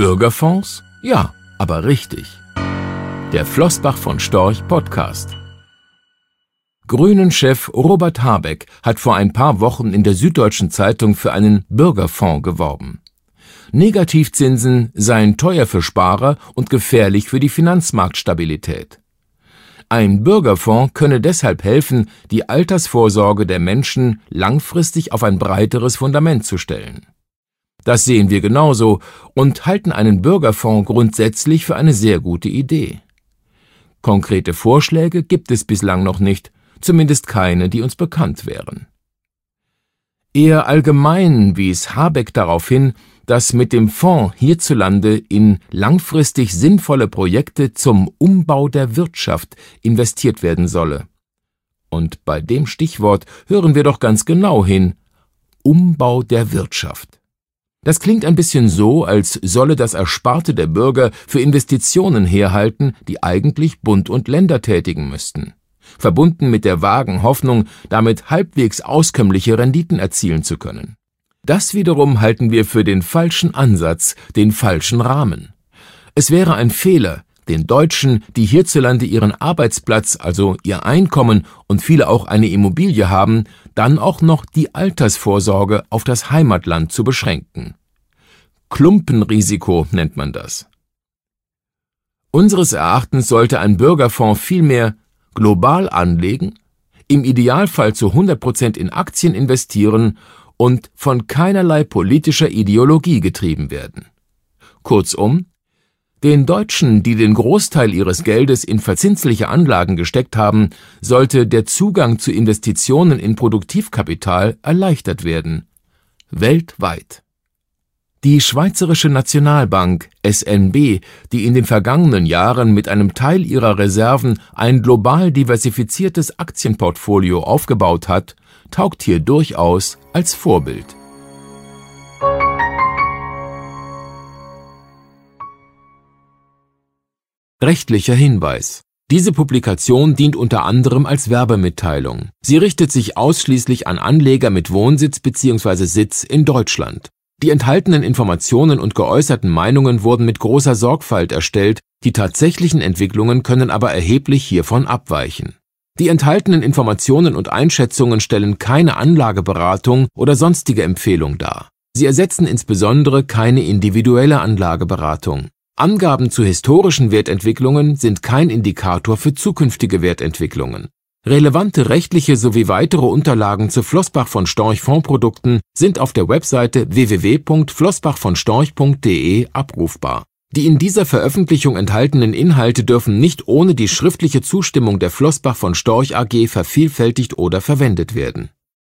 Bürgerfonds? Ja, aber richtig. Der Flossbach von Storch Podcast. Grünen-Chef Robert Habeck hat vor ein paar Wochen in der Süddeutschen Zeitung für einen Bürgerfonds geworben. Negativzinsen seien teuer für Sparer und gefährlich für die Finanzmarktstabilität. Ein Bürgerfonds könne deshalb helfen, die Altersvorsorge der Menschen langfristig auf ein breiteres Fundament zu stellen. Das sehen wir genauso und halten einen Bürgerfonds grundsätzlich für eine sehr gute Idee. Konkrete Vorschläge gibt es bislang noch nicht, zumindest keine, die uns bekannt wären. Eher allgemein wies Habeck darauf hin, dass mit dem Fonds hierzulande in langfristig sinnvolle Projekte zum Umbau der Wirtschaft investiert werden solle. Und bei dem Stichwort hören wir doch ganz genau hin: Umbau der Wirtschaft. Das klingt ein bisschen so, als solle das Ersparte der Bürger für Investitionen herhalten, die eigentlich Bund und Länder tätigen müssten, verbunden mit der vagen Hoffnung, damit halbwegs auskömmliche Renditen erzielen zu können. Das wiederum halten wir für den falschen Ansatz, den falschen Rahmen. Es wäre ein Fehler, den Deutschen, die hierzulande ihren Arbeitsplatz, also ihr Einkommen und viele auch eine Immobilie haben, dann auch noch die Altersvorsorge auf das Heimatland zu beschränken. Klumpenrisiko nennt man das. Unseres Erachtens sollte ein Bürgerfonds vielmehr global anlegen, im Idealfall zu 100% in Aktien investieren und von keinerlei politischer Ideologie getrieben werden. Kurzum, den Deutschen, die den Großteil ihres Geldes in verzinsliche Anlagen gesteckt haben, sollte der Zugang zu Investitionen in Produktivkapital erleichtert werden. Weltweit. Die Schweizerische Nationalbank, SNB, die in den vergangenen Jahren mit einem Teil ihrer Reserven ein global diversifiziertes Aktienportfolio aufgebaut hat, taugt hier durchaus als Vorbild. Rechtlicher Hinweis. Diese Publikation dient unter anderem als Werbemitteilung. Sie richtet sich ausschließlich an Anleger mit Wohnsitz bzw. Sitz in Deutschland. Die enthaltenen Informationen und geäußerten Meinungen wurden mit großer Sorgfalt erstellt, die tatsächlichen Entwicklungen können aber erheblich hiervon abweichen. Die enthaltenen Informationen und Einschätzungen stellen keine Anlageberatung oder sonstige Empfehlung dar. Sie ersetzen insbesondere keine individuelle Anlageberatung. Angaben zu historischen Wertentwicklungen sind kein Indikator für zukünftige Wertentwicklungen. Relevante rechtliche sowie weitere Unterlagen zu Flossbach von Storch Fondsprodukten sind auf der Webseite www.flossbachvonstorch.de abrufbar. Die in dieser Veröffentlichung enthaltenen Inhalte dürfen nicht ohne die schriftliche Zustimmung der Flossbach von Storch AG vervielfältigt oder verwendet werden.